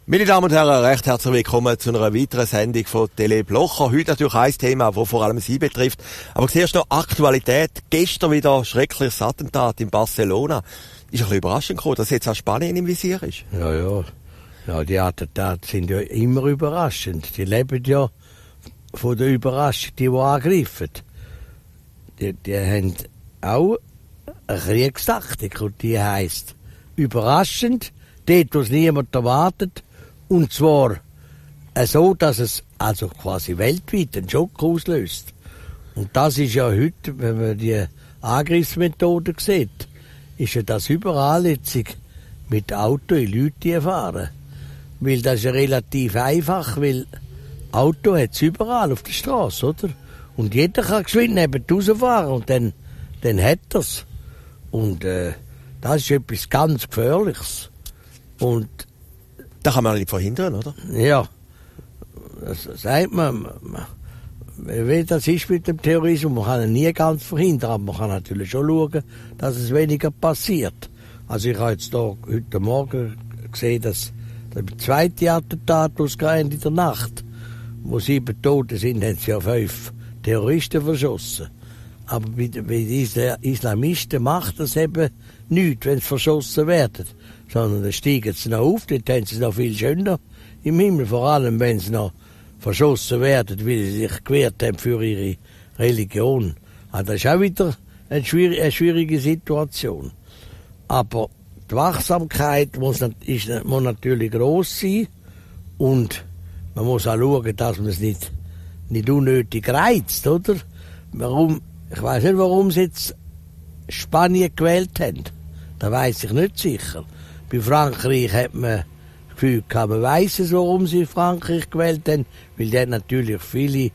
Meine Damen und Herren, recht herzlich willkommen zu einer weiteren Sendung von Tele Blocher. Heute natürlich ein Thema, das vor allem Sie betrifft. Aber zuerst noch Aktualität. Gestern wieder schreckliches Attentat in Barcelona. Ist ein bisschen überraschend gekommen, dass jetzt auch Spanien im Visier ist. Ja, die Attentate sind ja immer überraschend. Die leben ja von der Überraschung, die angreifen. Die haben auch eine Kriegstaktik und die heisst überraschend, dort, wo es niemand erwartet. Und zwar so, dass es also quasi weltweit einen Schock auslöst. Und das ist ja heute, wenn man die Angriffsmethode sieht, ist ja das überall jetzt mit Auto in Leute fahren. Weil das ist ja relativ einfach, weil Auto hat es überall auf der Straße, oder? Und jeder kann geschwind neben rausfahren und dann hat er es. Und das ist etwas ganz Gefährliches. Und das kann man nicht verhindern, oder? Ja, das sagt man. Wie das ist mit dem Terrorismus, man kann ihn nie ganz verhindern, aber man kann natürlich schon schauen, dass es weniger passiert. Also ich habe jetzt da heute Morgen gesehen, dass der zweite Attentat ausgegangen in der Nacht, wo 7 Tote sind, haben sie ja 5 Terroristen verschossen. Aber bei den Islamisten macht das eben nichts, wenn sie verschossen werden. Sondern dann steigen sie noch auf, dort haben sie es noch viel schöner im Himmel. Vor allem, wenn sie noch verschossen werden, weil sie sich gewehrt haben für ihre Religion. Also das ist auch wieder eine schwierige Situation. Aber die Wachsamkeit muss natürlich gross sein und man muss auch schauen, dass man es nicht unnötig reizt, oder? Ich weiss nicht, warum sie jetzt Spanien gewählt haben. Da weiss ich nicht sicher. Bei Frankreich hat man das Gefühl gehabt, man weiss es, warum sie Frankreich gewählt haben, weil die haben natürlich viele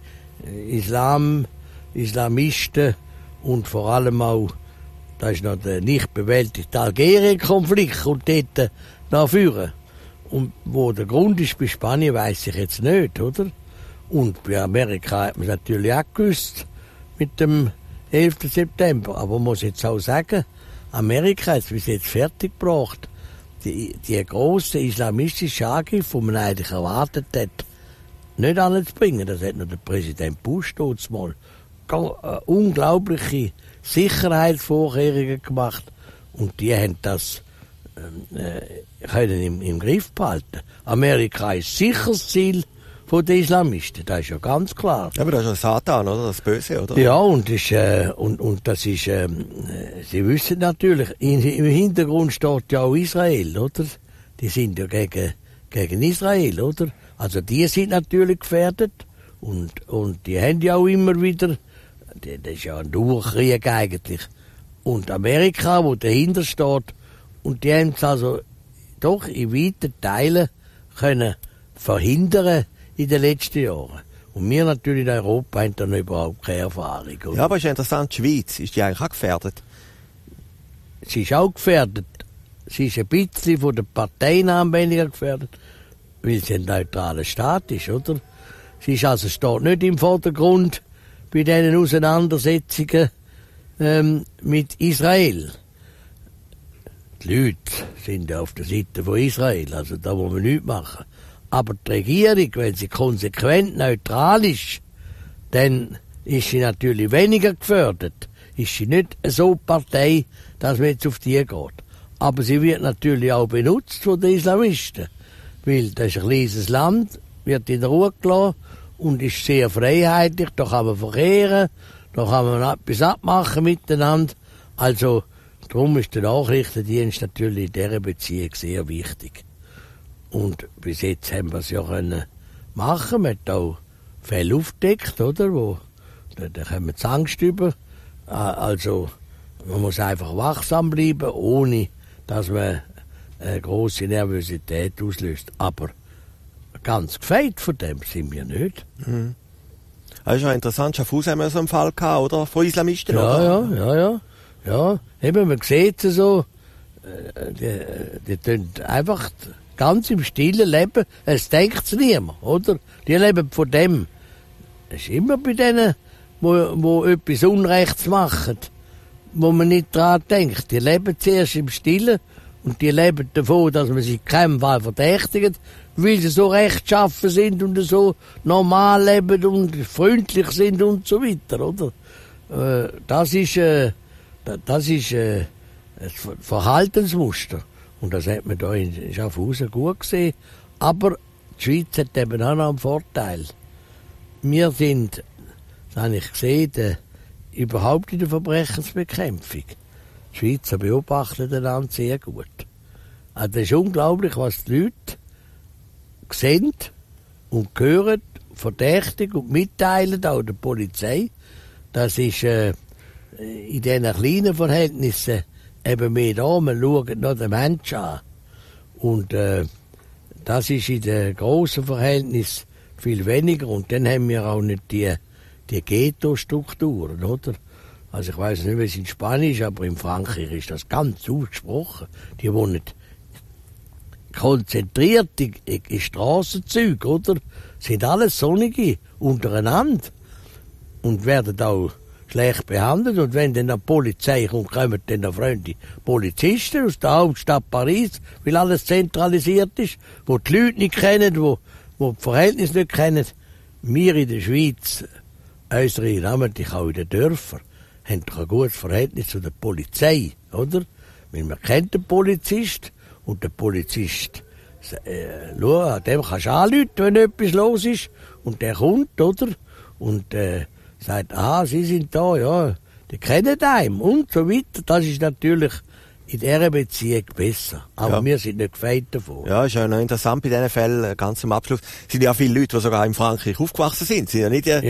Islamisten und vor allem auch, da ist noch der nicht bewältigte Algerien-Konflikt und dort nach vorne. Und wo der Grund ist bei Spanien, weiss ich jetzt nicht, oder? Und bei Amerika hat man es natürlich auch gewusst mit dem 11. September. Aber man muss jetzt auch sagen, Amerika hat es bis jetzt fertiggebracht, die grossen islamistischen Angriffe, die man eigentlich erwartet hat, nicht anzubringen. Das hat noch der Präsident Bush dort mal unglaubliche Sicherheitsvorkehrungen gemacht und die haben das können im Griff behalten. Amerika ist sicher das Ziel der Islamisten, das ist ja ganz klar. Aber das ist ja Satan, oder? Das Böse, oder? Ja, und das ist, Sie wissen natürlich, im Hintergrund steht ja auch Israel, oder? Die sind ja gegen Israel, oder? Also die sind natürlich gefährdet und die haben ja auch immer wieder, das ist ja ein Dauerkrieg eigentlich. Und Amerika, wo dahinter steht, und die haben es also doch in weiten Teilen können verhindern in den letzten Jahren. Und wir natürlich in Europa haben da überhaupt keine Erfahrung. Oder? Ja, aber ist ja interessant, die Schweiz, ist die eigentlich auch gefährdet? Sie ist auch gefährdet. Sie ist ein bisschen von den Parteinamen weniger gefährdet, weil sie ein neutraler Staat ist, oder? Sie ist also, steht nicht im Vordergrund bei diesen Auseinandersetzungen mit Israel. Die Leute sind ja auf der Seite von Israel, also da muss man nichts machen. Aber die Regierung, wenn sie konsequent neutral ist, dann ist sie natürlich weniger gefördert. Ist sie nicht so Partei, dass man jetzt auf die geht. Aber sie wird natürlich auch benutzt von den Islamisten. Weil das ist ein kleines Land, wird in Ruhe gelassen und ist sehr freiheitlich. Da kann man verkehren, da kann man etwas abmachen miteinander. Also, darum ist der Nachrichtendienst natürlich in dieser Beziehung sehr wichtig. Und bis jetzt haben wir es ja können machen. Man hat auch Fälle aufgedeckt, oder? Da kommen wir Angst über. Also, man muss einfach wachsam bleiben, ohne dass man eine grosse Nervosität auslöst. Aber ganz gefeit von dem sind wir nicht. Mhm. Das ist ja interessant. Schaffhausen haben wir so einen Fall gehabt, oder? Von Islamisten, oder? Ja. Eben, man sieht es so. Die tun einfach ganz im Stillen leben. Es denkt es niemand, oder? Die leben von dem. Das ist immer bei denen, wo etwas Unrechts machen, wo man nicht daran denkt. Die leben zuerst im Stillen und die leben davon, dass man sich keinem Fall verdächtigt, weil sie so rechtschaffen sind und so normal leben und freundlich sind und so weiter, oder? Das ist ein Verhaltensmuster. Und das hat man da in Schaffhausen gut gesehen. Aber die Schweiz hat eben auch noch einen Vorteil. Wir sind, das habe ich gesehen, überhaupt in der Verbrechensbekämpfung. Die Schweizer beobachten einander sehr gut. Also das ist unglaublich, was die Leute sehen und hören, verdächtig und mitteilen, auch der Polizei. Das ist in diesen kleinen Verhältnissen eben mehr da. Man schaut noch den Menschen an. Und das ist in den grossen Verhältnissen viel weniger. Und dann haben wir auch nicht die Ghetto-Strukturen, oder? Also ich weiss nicht, wie es in Spanisch ist, aber in Frankreich ist das ganz ausgesprochen. Die wohnen konzentriert in Strassenzügen, oder? Sind alles Sonnige untereinander und werden auch schlecht behandelt. Und wenn dann die Polizei kommt, kommen dann noch Freunde Polizisten aus der Hauptstadt Paris, weil alles zentralisiert ist, wo die Leute nicht kennen, wo die Verhältnisse nicht kennen. Wir in der Schweiz, unsere, namentlich auch in den Dörfern, haben doch ein gutes Verhältnis zu der Polizei, oder? Weil man kennt den Polizist und der Polizist, schau, dem kannst du anrufen, wenn etwas los ist, und der kommt, oder? Und sagt, Sie sind da, ja, die kennen einen und so weiter. Das ist natürlich in dieser Beziehung besser. Aber wir sind nicht gefeit davon. Ja, ist ja noch interessant bei diesen Fällen, ganz zum Abschluss. Es sind ja viele Leute, die sogar in Frankreich aufgewachsen sind. Sind ja nicht die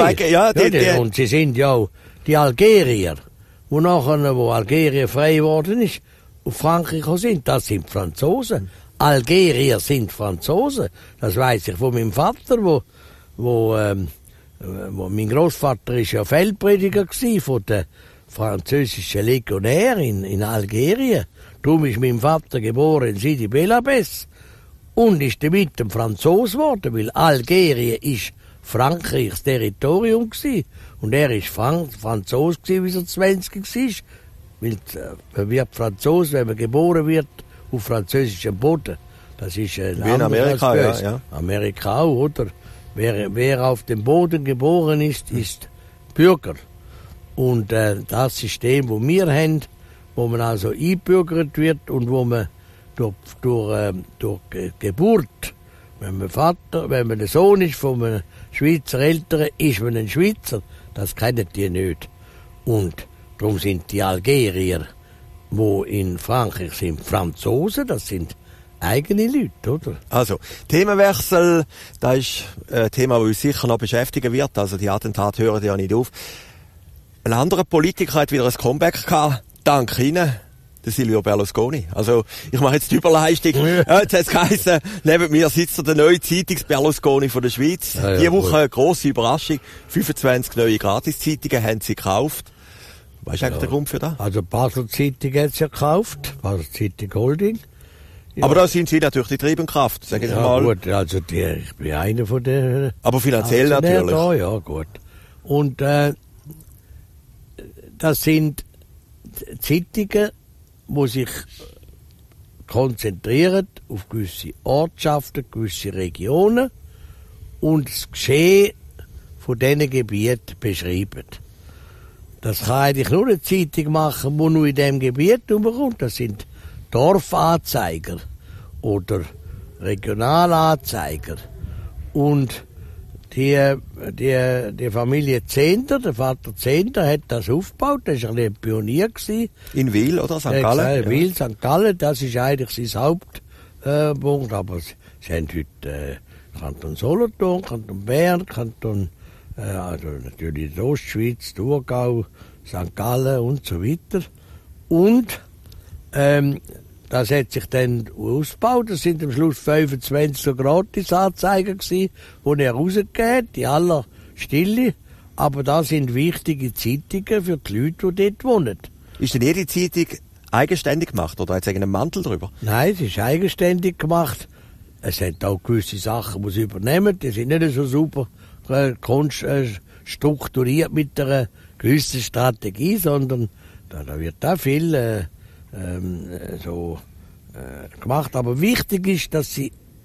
und sie sind ja auch die Algerier, wo Algerien frei geworden ist, auf Frankreich sind. Das sind Franzosen. Algerier sind Franzosen. Das weiss ich von meinem Vater, wo mein Großvater ist ja Feldprediger gsi von der französischen Legionär in Algerien. Darum ist mein Vater geboren in Sidi Belabès und ist damit ein Franzose geworden, weil Algerien ist Frankreichs Territorium gsi und er ist Franzose gsi, wie er 20 war. Weil man wird Franzose, wenn man geboren wird auf französischem Boden. Das ist ein wie in Amerika, ja. Amerika auch, oder? Wer auf dem Boden geboren ist, ist Bürger. Und das System, das wir haben, wo man also eingebürgert wird und wo man durch Geburt, wenn man der Sohn ist von einem Schweizer Eltern, ist man ein Schweizer. Das kennen die nicht. Und darum sind die Algerier, die in Frankreich sind, Franzosen, das sind eigene Leute, oder? Also, Themenwechsel, das ist ein Thema, das uns sicher noch beschäftigen wird. Also, die Attentate hören ja nicht auf. Ein anderer Politiker hat wieder ein Comeback gehabt, dank Ihnen, der Silvio Berlusconi. Also, ich mache jetzt die Überleistung. Jetzt hat es geheißen, neben mir sitzt der neue Zeitungs-Berlusconi von der Schweiz. Ja, diese Woche eine grosse Überraschung. 25 neue Gratiszeitungen haben sie gekauft. Was ist eigentlich der Grund für das? Also, Basel Zeitung hat sie ja gekauft. Basel Zeitung Holding. Ja. Aber da sind Sie natürlich die treibende Kraft, sage ich mal. Gut, also ich bin einer von den... Aber finanziell natürlich. Da, ja, gut. Und das sind Zeitungen, die sich konzentrieren auf gewisse Ortschaften, gewisse Regionen und das Geschehen von diesen Gebieten beschreiben. Das kann eigentlich nur eine Zeitung machen, die nur in diesem Gebiet umkommt. Das sind Dorfanzeiger oder Regionalanzeiger. Und die Familie Zehnder, der Vater Zehnder, hat das aufgebaut. Das war ein Pionier gewesen. In Wil oder St. Gallen? In Wil, St. Gallen, das ist eigentlich sein Hauptpunkt. Aber sie haben heute Kanton Solothurn, Kanton Bern, also natürlich die Ostschweiz, Thurgau, St. Gallen und so weiter. Und das hat sich dann ausgebaut. Das sind am Schluss 25 so Gratisanzeiger gewesen, die er rausgegeben hat, die aller Stille. Aber das sind wichtige Zeitungen für die Leute, die dort wohnen. Ist denn jede Zeitung eigenständig gemacht oder hat es einen Mantel drüber? Nein, es ist eigenständig gemacht. Es sind auch gewisse Sachen, die sie übernehmen. Die sind nicht so super strukturiert mit einer gewissen Strategie, sondern da wird auch viel gemacht. Aber wichtig ist, dass sie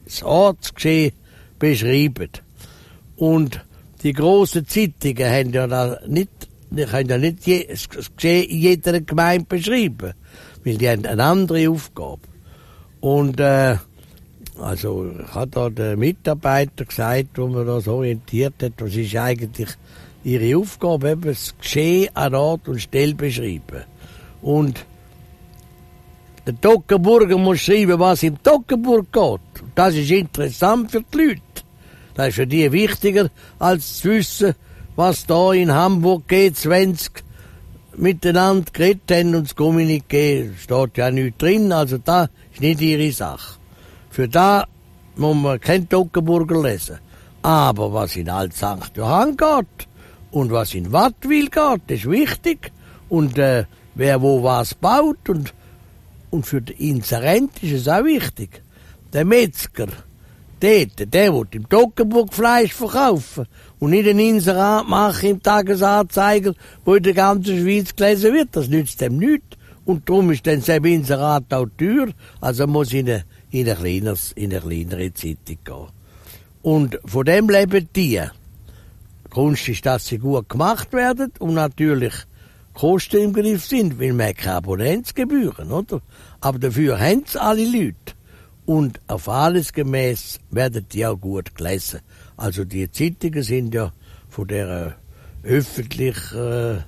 das Ortsgeschehen beschreiben. Und die grossen Zeitungen haben ja da nicht, die können ja nicht das Geschehen in jeder Gemeinde beschreiben, weil die haben eine andere Aufgabe. Und also hat da der Mitarbeiter gesagt, wo man das orientiert hat, was ist eigentlich ihre Aufgabe, eben das Geschehen an Ort und Stelle beschreiben. Und der Toggenburger muss schreiben, was im Toggenburg geht. Und das ist interessant für die Leute. Das ist für die wichtiger, als zu wissen, was da in Hamburg G20 miteinander geredet haben und das Kommuniqué steht ja nichts drin, also da ist nicht ihre Sache. Für da muss man kein Toggenburger lesen. Aber was in Alt St. Johann geht und was in Wattwil geht, ist wichtig. Und wer wo was baut und für den Inserent ist es auch wichtig. Der Metzger, der will im Toggenburg Fleisch verkaufen und nicht ein Inserat machen im Tagesanzeiger, wo in der ganzen Schweiz gelesen wird. Das nützt dem nichts. Und darum ist dann sein Inserat auch teuer. Also muss in eine kleinere Zeitung gehen. Und von dem leben die. Die Kunst ist, dass sie gut gemacht werden und natürlich Kosten im Griff sind, weil man keine Abonnentsgebühren, oder? Aber dafür haben es alle Leute. Und auf alles gemäß werden die auch gut gelesen. Also die Zeitungen sind ja von der öffentlichen,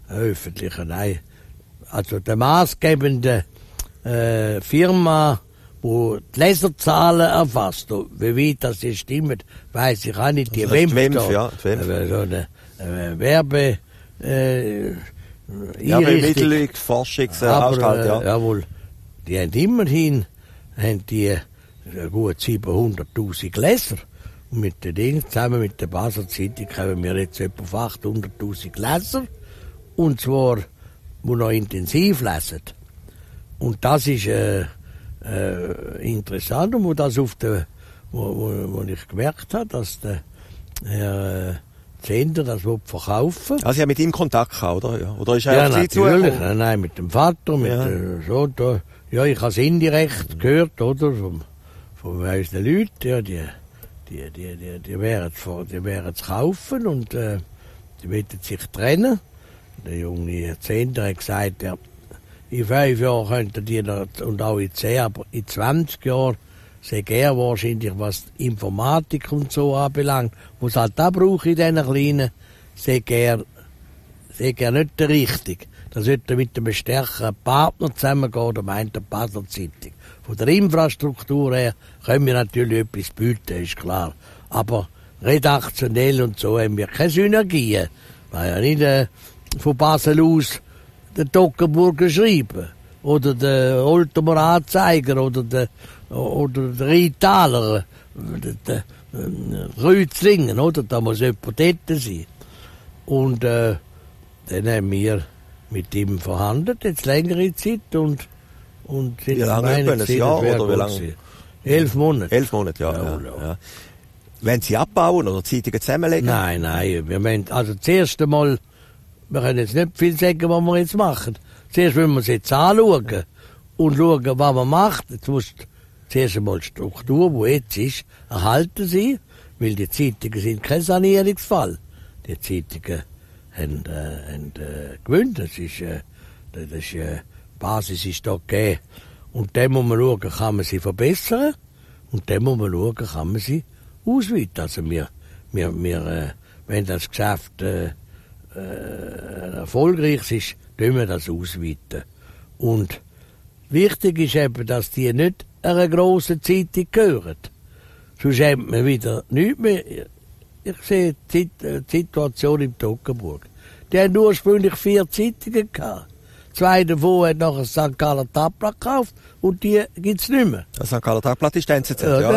also der maßgebenden Firma, wo die Leserzahlen erfasst. Wie weit das jetzt stimmt, weiss ich auch nicht. Die WEMF, ja. So eine Werbe... Mittel, Forschungsanstalt, ja. Jawohl. Die haben immerhin gut 700'000 Leser. Und mit den Dingen, zusammen mit der Basler Zeitung, haben wir jetzt etwa auf 800'000 Leser. Und zwar, die noch intensiv lesen. Und das ist interessant, und wo ich gemerkt habe, dass der Herr Zender das verkaufen. Also, Sie haben mit ihm Kontakt gehabt, oder? Ja. Oder ist er ja, auf Sie natürlich. zugekommen? Nein, mit dem Vater, so, da. Ja, ich habe es indirekt gehört, oder? Von unseren Leuten, ja, die werden es kaufen und, die werden sich trennen. Der junge Zender hat gesagt, ja, in 5 Jahren könnten die noch, und auch in 10, aber in 20 Jahren sehr gern wahrscheinlich, was Informatik und so anbelangt, was halt da brauche ich in diesen Kleinen, sehr gern nicht der Richtige. Da sollte mit einem stärkeren Partner zusammengehen, der meint der Basler Zeitung. Von der Infrastruktur her können wir natürlich etwas bieten, ist klar. Aber redaktionell und so haben wir keine Synergien. Weil ja nicht von Basel aus den Toggenburger schreiben. Oder den Oltumer Anzeiger oder der Rheintaler, der Rützlingen, oder? Da muss jemand dort sein. Und dann haben wir mit ihm verhandelt, jetzt längere Zeit und wie lange? Ein Jahr oder wie lange? 11 Monate. 11 Monate, ja. Wollen Sie abbauen oder Zeitungen zusammenlegen? Nein, wir meinen, also das erste Mal, wir können jetzt nicht viel sagen, was wir jetzt machen. Zuerst müssen wir es jetzt anschauen und schauen, was man macht. Jetzt muss zuerst einmal die Struktur, die jetzt ist, erhalten sein, weil die Zeitungen sind kein Sanierungsfall. Die Zeitungen haben gewöhnt, die Basis ist da gegeben. Und dann muss man schauen, kann man sie verbessern und dann muss man schauen, kann man sie ausweiten. Also wenn das Geschäft erfolgreich ist, tun wir das ausweiten. Und wichtig ist eben, dass die nicht einer grossen Zeitung gehören. Sonst haben wir wieder nichts mehr. Ich sehe die Situation im Toggenburg. Die haben ursprünglich 4 Zeitungen gehabt. 2 davon hat nachher das St. Galler Tagblatt gekauft und die gibt's nicht mehr. Das St. Galler Tagblatt ist der NZZ, ja.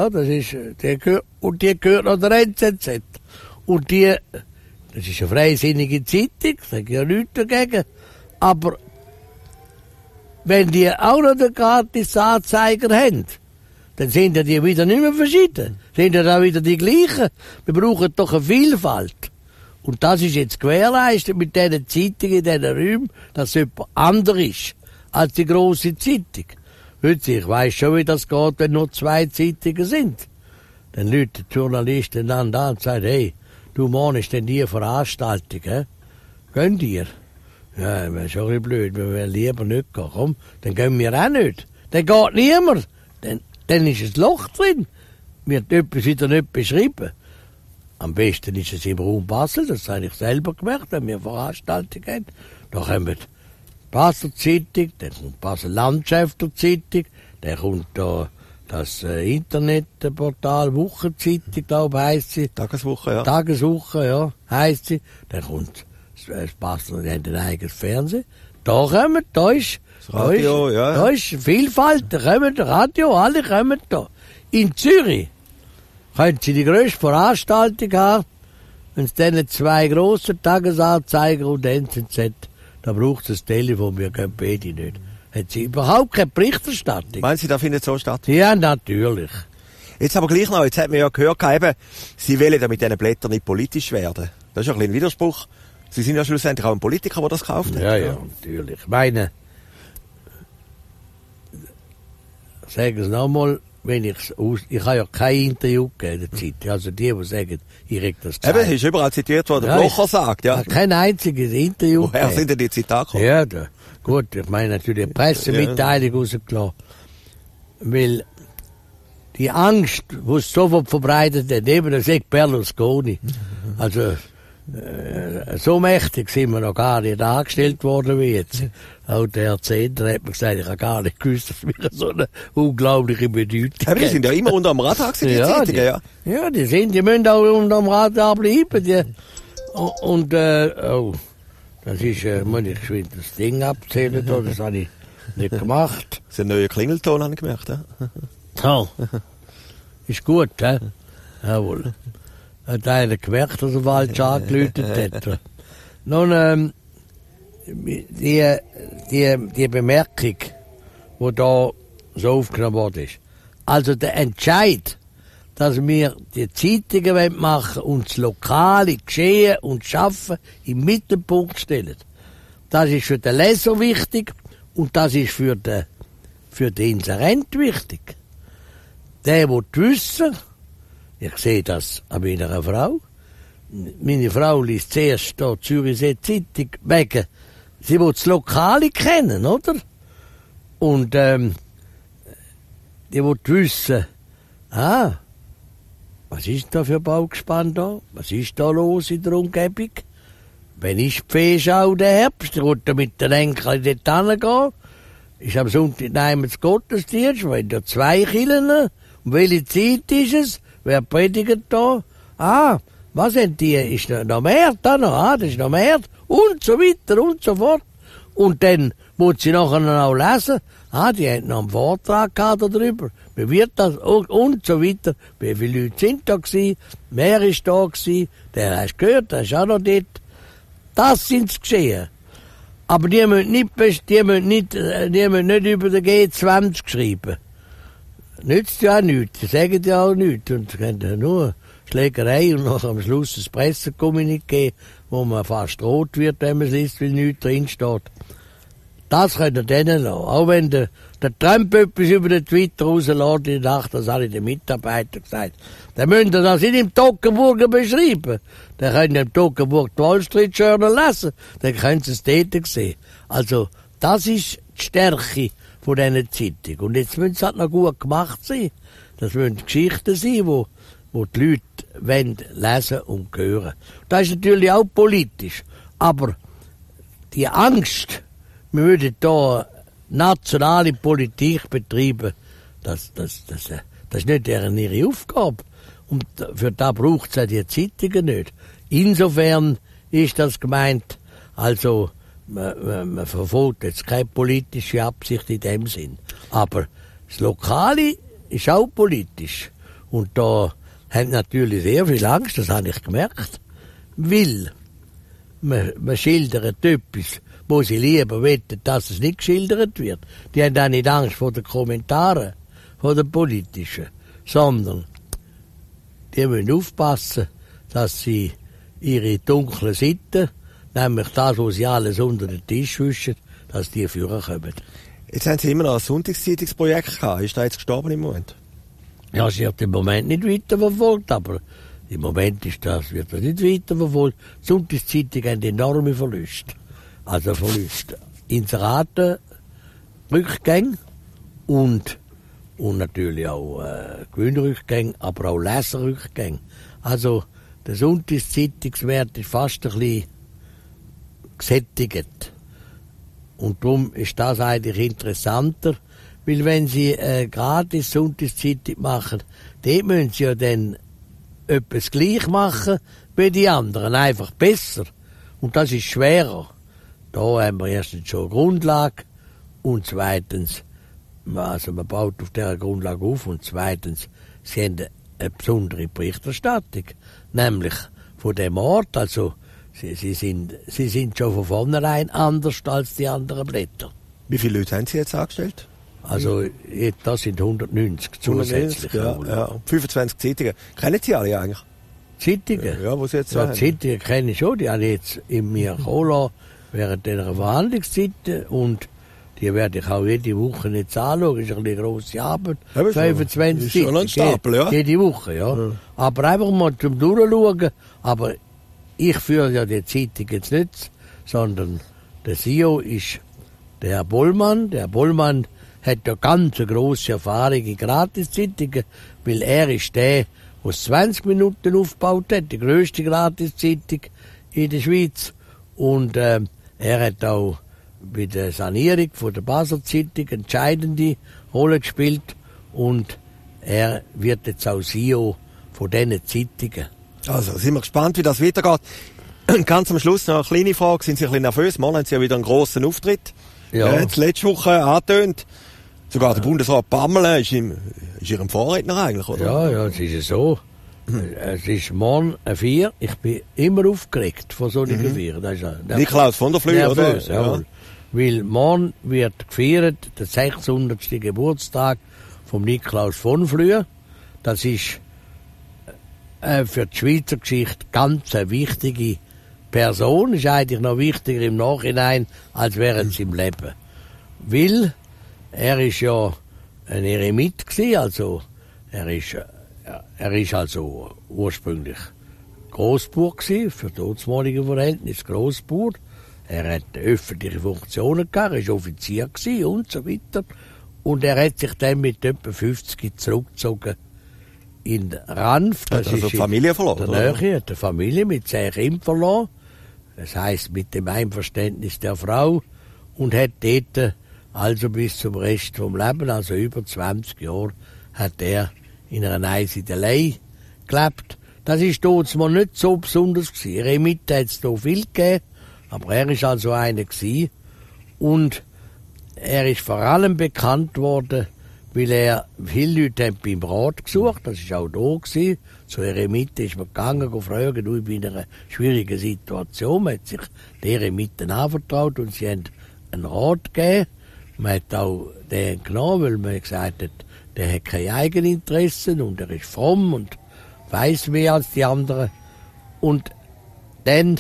Die gehört noch der NZZ. Und das ist eine freisinnige Zeitung, da sage ich ja nichts dagegen. Aber wenn die auch noch den Gratis-Anzeiger haben, dann sind ja die wieder nicht mehr verschieden. Sind ja dann wieder die gleichen. Wir brauchen doch eine Vielfalt. Und das ist jetzt gewährleistet mit diesen Zeitungen in diesen Räumen, dass es jemand anderes ist als die grosse Zeitung. Ich weiss schon, wie das geht, wenn nur 2 Zeitungen sind. Dann läutet die Journalisten dann an und sagen, hey, du morgen ist denn die Veranstaltung, hä? Gehen ihr? Ja, das ist schon ein bisschen blöd, wir wollen lieber nicht gehen. Komm, dann gehen wir auch nicht. Dann geht niemand. Dann ist ein Loch drin. Wird etwas wieder nicht beschrieben. Am besten ist es im Raum Basel, das habe ich selber gemerkt, wenn wir Veranstaltungen haben. Da kommen die Basler Zeitung, dann kommt die Basel Landschafter Zeitung, dann kommt da das Internetportal Wochenzeitung, glaube ich, heisst sie. Tageswoche, ja. Tageswoche, ja, heisst sie. Dann kommt das Basler, die haben ein eigenes Fernsehen. Da ist das Radio, ja. Da ist Vielfalt, da kommen Radio, alle kommen da. In Zürich können Sie die grösste Veranstaltung haben, wenn es dann 2 grosse Tagesanzeiger und NZZ, da braucht es ein Telefon, wir können beide nicht. Haben Sie überhaupt keine Berichterstattung? Meinen Sie, da findet so statt? Ja, natürlich. Jetzt aber gleich noch, jetzt hat man ja gehört, eben, Sie wollen ja mit diesen Blättern nicht politisch werden. Das ist ja ein bisschen ein Widerspruch. Sie sind ja schlussendlich auch ein Politiker, der das gekauft hat. Ja, natürlich. Ich meine, sagen Sie nochmal, ich habe ja kein Interview gegeben in der Zeit. Also die sagen, ich reg das gesagt. Eben, ist überall zitiert, was der Blocher sagt, ja. Kein einziges Interview Woher sind denn die Zitate gekommen? Ja, gut, ich meine natürlich eine Pressemitteilung rausgelassen. Weil die Angst, die es sofort verbreitet hat, eben das ist Berlusconi. Also, so mächtig sind wir noch gar nicht angestellt worden wie jetzt. Auch der Jahrzehnte hat mir gesagt, ich habe gar nicht gewusst, dass wir so eine unglaubliche Bedeutung haben. Aber die sind ja immer unter dem Radar gewesen, die Zeitungen, ja. Ja, die müssen auch unter dem Radar bleiben. Und, das ist, muss ich geschwind das Ding abzählen, das habe ich nicht gemacht. Das ist ein neuer Klingelton, habe ich gemerkt, ja. Oh, ist gut, hä? Jawohl. Hat einer gemerkt, dass er falsch angeläutet hat. Nun, die Bemerkung, die da so aufgenommen worden ist. Also der Entscheid, dass wir die Zeitungen machen und das lokale Geschehen und Schaffen im Mittelpunkt stellen. Das ist für den Leser wichtig und das ist für den Inserent wichtig. Der will wissen, ich sehe das an meiner Frau. Meine Frau liest zuerst da Zürichsee Zeitung wegen. Sie will das Lokale kennen, oder? Und die will wissen, was ist da für ein Baugespann da? Was ist da los in der Umgebung? Wenn ist die Feeschau der Herbst? Ich wollte mit den Enkeln dort hingehen. Ist am Sonntag nehmen sie Gottesdienst, wir haben da 2 Kirchen. Und welche Zeit ist es? Wer predigt da? Was sind die? Ist noch mehr da noch? Das ist noch mehr. Und so weiter und so fort. Und dann muss sie nachher auch lesen. Die haben noch einen Vortrag gehabt darüber. Wie wird das? Und so weiter. Wie viele Leute sind da gewesen? Wer ist da gewesen? Der hast du gehört, der ist auch noch dort. Das sind's geschehen. Aber die müssen nicht über den G20 schreiben. Nützt ja auch nichts, die sagen ja auch nichts. Und es gibt ja nur Schlägerei und noch am Schluss ein Pressekommuniqué, wo man fast rot wird, wenn man es liest, weil nichts drinsteht. Das könnt ihr denen lassen. Auch wenn der Trump etwas über den Twitter rauslässt in der Nacht, das habe ich den Mitarbeitern gesagt. Dann müsst ihr das nicht im Toggenburger beschreiben. Dann könnt ihr im Toggenburg die Wall Street Journal lesen. Dann können sie es dort sehen. Also, das ist die Stärke von diesen Zeitungen. Und jetzt müssen sie halt noch gut gemacht sein. Das müssen Geschichten sein, wo die Leute wollen lesen und hören. Das ist natürlich auch politisch. Aber die Angst, wir würden hier nationale Politik betreiben, das ist nicht ihre Aufgabe. Und für das braucht es ja die Zeitungen nicht. Insofern ist das gemeint, also man verfolgt jetzt keine politische Absicht in dem Sinn. Aber das Lokale ist auch politisch. Und da haben natürlich sehr viel Angst, das habe ich gemerkt. Weil man schildert etwas, wo sie lieber wette, dass es nicht geschildert wird. Die haben auch nicht Angst vor den Kommentaren, vor den politischen, sondern die müssen aufpassen, dass sie ihre dunklen Seiten, nämlich das, wo sie alles unter den Tisch wischen, dass die führen kommen. Jetzt haben Sie immer noch ein Sonntagszeitungsprojekt gehabt. Ist das jetzt gestorben im Moment? Ja, sie hat im Moment nicht weiterverfolgt, aber im Moment wird das nicht weiterverfolgt. Die Sonntagszeitung hat enorme Verluste. Also Verluste. Inserate, Rückgänge und natürlich auch Gewinnrückgänge, aber auch Leserrückgänge. Also der Sonntagszeitungswert ist fast ein bisschen gesättigt. Und darum ist das eigentlich interessanter, weil wenn Sie gratis Sonntagszeitung machen, dort müssen Sie ja dann etwas gleich machen wie die anderen, einfach besser. Und das ist schwerer. Da haben wir erstens schon eine Grundlage und zweitens, also man baut auf dieser Grundlage auf und zweitens, Sie haben eine besondere Berichterstattung, nämlich von dem Ort, also Sie sind schon von vornherein anders als die anderen Blätter. Wie viele Leute haben Sie jetzt angestellt? Also das sind 190 zusätzlich. Ja. 25 Zeitungen. Kennen Sie alle eigentlich? Zeitungen? Ja, wo Sie jetzt haben. Zeitungen kenne ich schon, die habe ich jetzt in mir kommen lassen, während dieser Verhandlungszeit und die werde ich auch jede Woche jetzt anschauen. Das ist eine grosse Arbeit. Ja, 25 Zeitungen. Ein Stapel, ja. Jede Woche, ja. Aber einfach mal zum Durchschauen. Aber ich führe ja die Zeitung jetzt nicht, sondern der CEO ist der Herr Bollmann. Der Herr Bollmann hat ja ganz eine grosse Erfahrung in Gratiszeitungen, weil er ist der 20 Minuten aufgebaut hat, die grösste Gratiszeitung in der Schweiz. Und er hat auch bei der Sanierung von der Basler Zeitung entscheidende Rolle gespielt. Und er wird jetzt auch CEO von diesen Zeitungen. Also, sind wir gespannt, wie das weitergeht. Ganz am Schluss noch eine kleine Frage. Sind Sie ein bisschen nervös? Morgen haben Sie ja wieder einen grossen Auftritt. Ja. Jetzt letzte Woche angetönt. Sogar der Bundesrat Bammele ist Ihrem Vorredner eigentlich, oder? Ja, es ist so. Es ist morgen eine Feier. Ich bin immer aufgeregt von solchen Feiern. Niklaus von der Flühe, oder? Ja. Weil morgen wird gefeiert der 600. Geburtstag vom Niklaus von Flühe. Das ist für die Schweizer Geschichte ganz eine wichtige Person. Ist eigentlich noch wichtiger im Nachhinein, als während sie im Leben. Weil er ist ja ein Eremit gewesen, also er ist also ursprünglich Grossbauer gewesen, für damalige Verhältnis Grossbauer. Er hat öffentliche Funktionen gehabt, er war Offizier gewesen und so weiter. Und er hat sich dann mit etwa 50 zurückgezogen in Ranf. Das ist also die Familie verloren? Der hat die Familie mit 10 Kindern verloren. Das heisst, mit dem Einverständnis der Frau. Und hat dort, also bis zum Rest vom Leben, also über 20 Jahre, hat er in einer Einsiedelei gelebt. Das ist dort mal nicht so besonders gewesen. Eremiten hat es da viel gegeben, aber er ist also einer gewesen. Und er ist vor allem bekannt worden, weil er viele Leute haben beim Rat gesucht, das war auch da gewesen. Zu Eremiten ist man gegangen, fragen, du, ich bin in einer schwierigen Situation. Man hat sich die Eremiten anvertraut und sie haben einen Rat gegeben. Man hat auch den genommen, weil man gesagt hat, der hat keine Eigeninteressen und er ist fromm und weiss mehr als die anderen. Und dann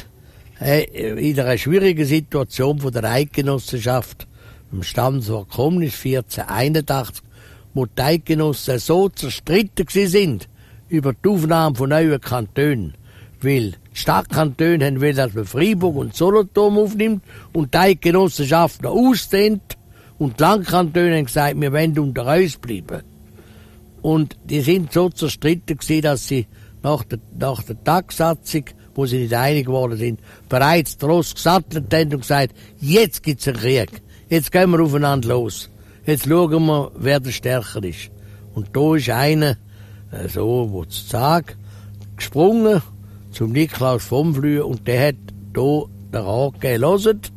in einer schwierigen Situation von der Eidgenossenschaft, im Standort gekommen ist, 1481, wo die Eidgenossen so zerstritten sind über die Aufnahme von neuen Kantonen. Weil die Stadtkantone haben wollen, dass man Freiburg und Solothurn aufnimmt und die Eidgenossenschaft noch ausdehnt. Und die Landkantone haben gesagt, wir wollen unter uns bleiben. Und die sind so zerstritten gewesen, dass sie nach der Tagsatzung, wo sie nicht einig geworden sind, bereits die Ross gesattelt haben und gesagt, jetzt gibt's einen Krieg. Jetzt gehen wir aufeinander los. Jetzt schauen wir, wer der Stärker ist. Und da ist einer, wo zu Zag, gesprungen zum Niklaus vom Flühe und der hat da den Rat gegeben. Hört,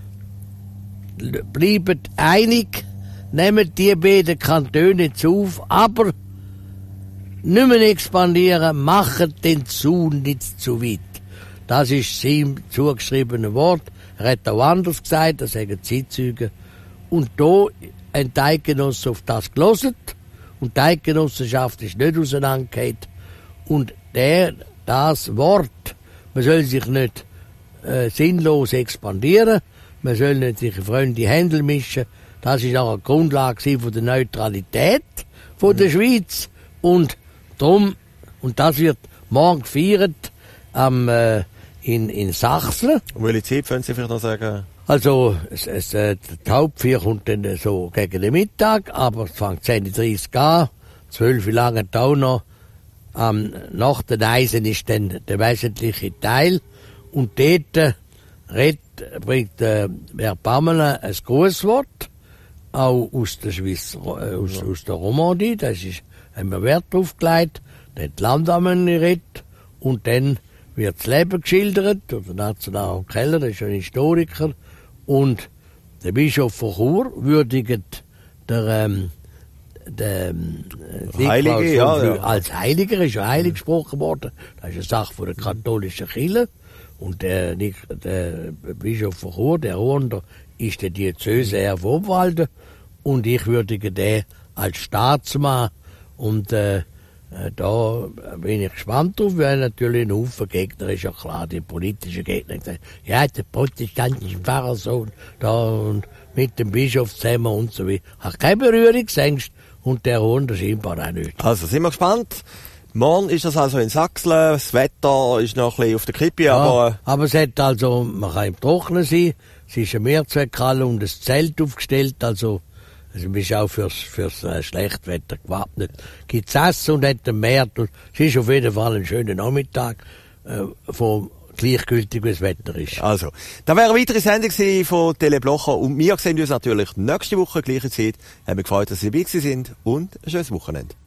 bleibt einig, nehmt die beiden Kantone jetzt auf, aber nicht mehr expandieren, macht den Zaun nicht zu weit. Das ist ihm zugeschriebene Wort. Er hat auch anders gesagt, das sagen Zeitzeugen. Und da haben die Eidgenossen auf das gehört und die Eidgenossenschaft ist nicht auseinandergegangen. Und das Wort, man soll sich nicht sinnlos expandieren, man soll nicht sich fremde Händel mischen. Das ist auch eine Grundlage von der Neutralität von der Schweiz. Und drum, und das wird morgen gefeiert in Sachsen. Um welche Zeit können Sie vielleicht noch sagen? Also, die Hauptfeier kommt dann so gegen den Mittag, aber es fängt 10:30 Uhr an, 12 Uhr lang auch noch. Nach den Eisen ist dann der wesentliche Teil. Und dort bringt Herr Pamela ein Grußwort, auch aus der Schweiz, aus der Romandie, das ist, haben wir Wert drauf gelegt, dann die Landamen redet, und dann wird das Leben geschildert, der National Keller, das ist ein Historiker, und der Bischof von Chur würdigt der Heilige, ja. Als Heiliger, ist ja heilig gesprochen worden, das ist eine Sache von der katholischen Kirche. Und der Bischof von Chur, der Runder, ist der Diözese Herr von Obwalden, und ich würdige den als Staatsmann. Und da bin ich gespannt drauf, weil natürlich ein Haufen Gegner ist ja klar, die politischen Gegner gesagt, ja, der protestantische Pfarrersohn da und mit dem Bischof zusammen und so weiter. Hat keine Berührungsängste, und der Runder scheinbar auch nicht. Also sind wir gespannt. Morgen ist das also in Sachsen, das Wetter ist noch ein bisschen auf der Kippe, ja, aber es hat also, man kann im Trocknen sein, es ist eine Mehrzweckhalle und ein Zelt aufgestellt, also man ist auch fürs Schlechtwetter gewappnet. Gibt's Essen und hat ein Meer, es ist auf jeden Fall ein schöner Nachmittag, gleichgültig wie das Wetter ist. Also, da wäre eine weitere Sendung von Tele Blocher, und wir sehen uns natürlich nächste Woche, gleiche Zeit. Haben wir gefreut, dass Sie dabei sind, und ein schönes Wochenende.